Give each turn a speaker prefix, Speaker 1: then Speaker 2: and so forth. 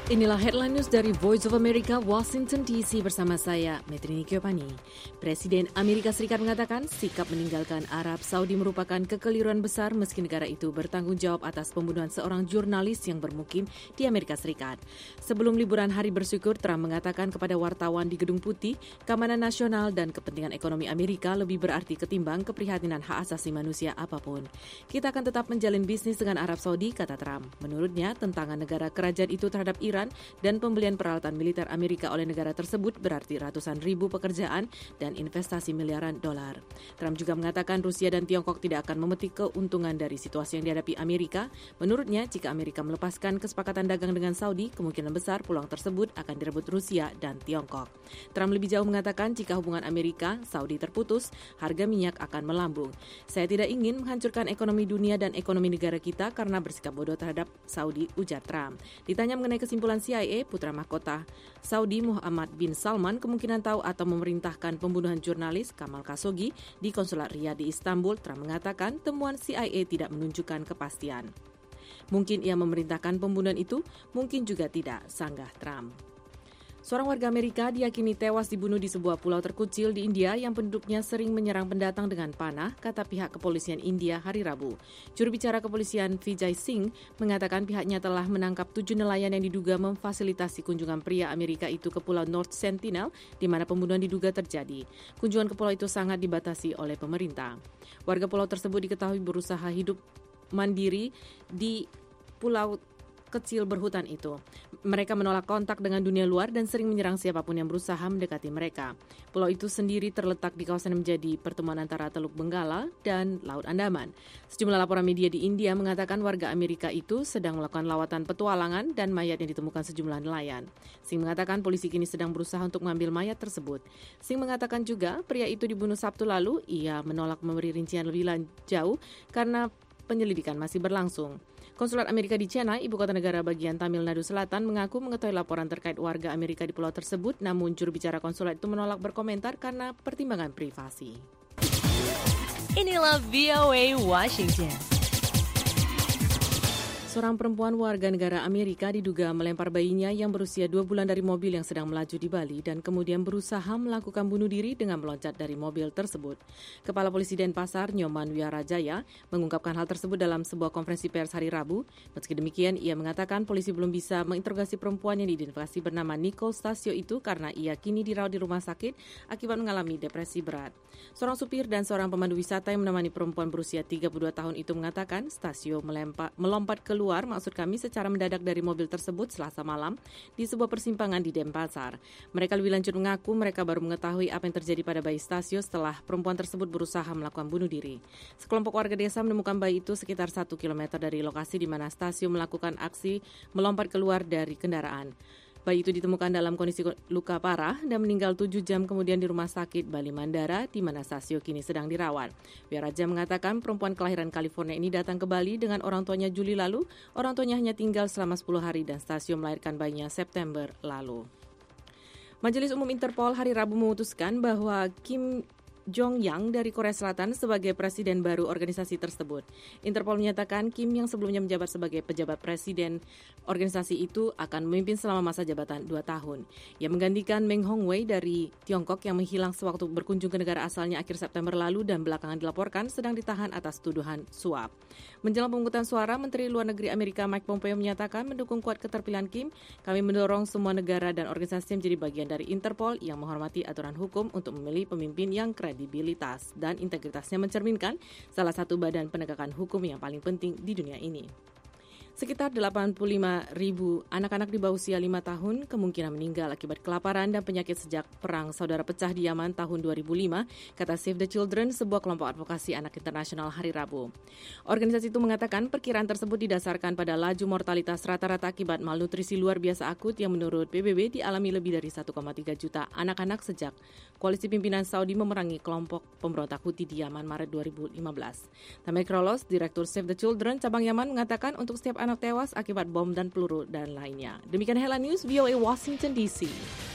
Speaker 1: Inilah headline news dari Voice of America, Washington DC bersama saya, Metrini Kyopani. Presiden Amerika Serikat mengatakan sikap meninggalkan Arab Saudi merupakan kekeliruan besar meski negara itu bertanggung jawab atas pembunuhan seorang jurnalis yang bermukim di Amerika Serikat. Sebelum liburan Hari Bersyukur, Trump mengatakan kepada wartawan di Gedung Putih, keamanan nasional dan kepentingan ekonomi Amerika lebih berarti ketimbang keprihatinan hak asasi manusia apapun. Kita akan tetap menjalin bisnis dengan Arab Saudi, kata Trump. Menurutnya, tentangan negara kerajaan itu terhadap Iran dan pembelian peralatan militer Amerika oleh negara tersebut berarti ratusan ribu pekerjaan dan investasi miliaran dolar. Trump juga mengatakan Rusia dan Tiongkok tidak akan memetik keuntungan dari situasi yang dihadapi Amerika. Menurutnya, jika Amerika melepaskan kesepakatan dagang dengan Saudi, kemungkinan besar peluang tersebut akan direbut Rusia dan Tiongkok. Trump lebih jauh mengatakan jika hubungan Amerika-Saudi terputus, harga minyak akan melambung. Saya tidak ingin menghancurkan ekonomi dunia dan ekonomi negara kita karena bersikap bodoh terhadap Saudi, ujar Trump. Ditanya mengenai kesimpulan CIA, putra mahkota Saudi Muhammad bin Salman kemungkinan tahu atau memerintahkan pembunuhan jurnalis Kamal Khashoggi di konsulat Riyadh di Istanbul. Trump mengatakan temuan CIA tidak menunjukkan kepastian. Mungkin ia memerintahkan pembunuhan itu, mungkin juga tidak, sanggah Trump. Seorang warga Amerika diyakini tewas dibunuh di sebuah pulau terkucil di India yang penduduknya sering menyerang pendatang dengan panah, kata pihak kepolisian India hari Rabu. Juru bicara kepolisian Vijay Singh mengatakan pihaknya telah menangkap 7 nelayan yang diduga memfasilitasi kunjungan pria Amerika itu ke Pulau North Sentinel, di mana pembunuhan diduga terjadi. Kunjungan ke pulau itu sangat dibatasi oleh pemerintah. Warga pulau tersebut diketahui berusaha hidup mandiri di pulau kecil berhutan itu. Mereka menolak kontak dengan dunia luar dan sering menyerang siapapun yang berusaha mendekati mereka. Pulau itu sendiri terletak di kawasan yang menjadi pertemuan antara Teluk Benggala dan Laut Andaman. Sejumlah laporan media di India mengatakan warga Amerika itu sedang melakukan lawatan petualangan dan mayat yang ditemukan sejumlah nelayan. Singh mengatakan polisi kini sedang berusaha untuk mengambil mayat tersebut. Singh mengatakan juga pria itu dibunuh Sabtu lalu. Ia menolak memberi rincian lebih jauh karena penyelidikan masih berlangsung. Konsulat Amerika di Chennai, ibu kota negara bagian Tamil Nadu Selatan, mengaku mengetahui laporan terkait warga Amerika di pulau tersebut, namun juru bicara konsulat itu menolak berkomentar karena pertimbangan privasi.
Speaker 2: Inilah VOA Washington.
Speaker 1: Seorang perempuan warga negara Amerika diduga melempar bayinya yang berusia 2 bulan dari mobil yang sedang melaju di Bali dan kemudian berusaha melakukan bunuh diri dengan meloncat dari mobil tersebut. Kepala Polisi Denpasar, Nyoman Wiarajaya, mengungkapkan hal tersebut dalam sebuah konferensi pers hari Rabu. Meski demikian, ia mengatakan polisi belum bisa menginterogasi perempuan yang diidentifikasi bernama Nicole Stasio itu karena ia kini dirawat di rumah sakit akibat mengalami depresi berat. Seorang supir dan seorang pemandu wisata yang menemani perempuan berusia 32 tahun itu mengatakan Stasio melompat keluar maksud kami secara mendadak dari mobil tersebut Selasa malam di sebuah persimpangan di Denpasar. Mereka lebih lanjut mengaku mereka baru mengetahui apa yang terjadi pada bayi Stasio setelah perempuan tersebut berusaha melakukan bunuh diri. Sekelompok warga desa menemukan bayi itu sekitar 1 km dari lokasi di mana Stasio melakukan aksi melompat keluar dari kendaraan. Bayi itu ditemukan dalam kondisi luka parah dan meninggal 7 jam kemudian di rumah sakit Bali Mandara, di mana Stasio kini sedang dirawat. Wiaraja mengatakan perempuan kelahiran California ini datang ke Bali dengan orang tuanya Juli lalu. Orang tuanya hanya tinggal selama 10 hari dan Stasio melahirkan bayinya September lalu. Majelis Umum Interpol hari Rabu memutuskan bahwa Kim Jong-yang dari Korea Selatan sebagai presiden baru organisasi tersebut. Interpol menyatakan Kim yang sebelumnya menjabat sebagai pejabat presiden organisasi itu akan memimpin selama masa jabatan 2 tahun. Ia menggantikan Meng Hongwei dari Tiongkok yang menghilang sewaktu berkunjung ke negara asalnya akhir September lalu dan belakangan dilaporkan sedang ditahan atas tuduhan suap. Menjelang pemungutan suara, Menteri Luar Negeri Amerika Mike Pompeo menyatakan mendukung kuat keterpilihan Kim. Kami mendorong semua negara dan organisasi menjadi bagian dari Interpol yang menghormati aturan hukum untuk memilih pemimpin yang kredibilitas dan integritasnya mencerminkan salah satu badan penegakan hukum yang paling penting di dunia ini. Sekitar 85.000 anak-anak di bawah usia 5 tahun kemungkinan meninggal akibat kelaparan dan penyakit sejak perang saudara pecah di Yaman tahun 2005, kata Save the Children, sebuah kelompok advokasi anak internasional hari Rabu. Organisasi itu mengatakan perkiraan tersebut didasarkan pada laju mortalitas rata-rata akibat malnutrisi luar biasa akut yang menurut PBB dialami lebih dari 1,3 juta anak-anak sejak koalisi pimpinan Saudi memerangi kelompok pemberontak Houthi di Yaman Maret 2015. Tamer Krolos, Direktur Save the Children cabang Yaman, mengatakan untuk setiap anak tewas akibat bom dan peluru dan lainnya. Demikian Headline News VOA Washington DC.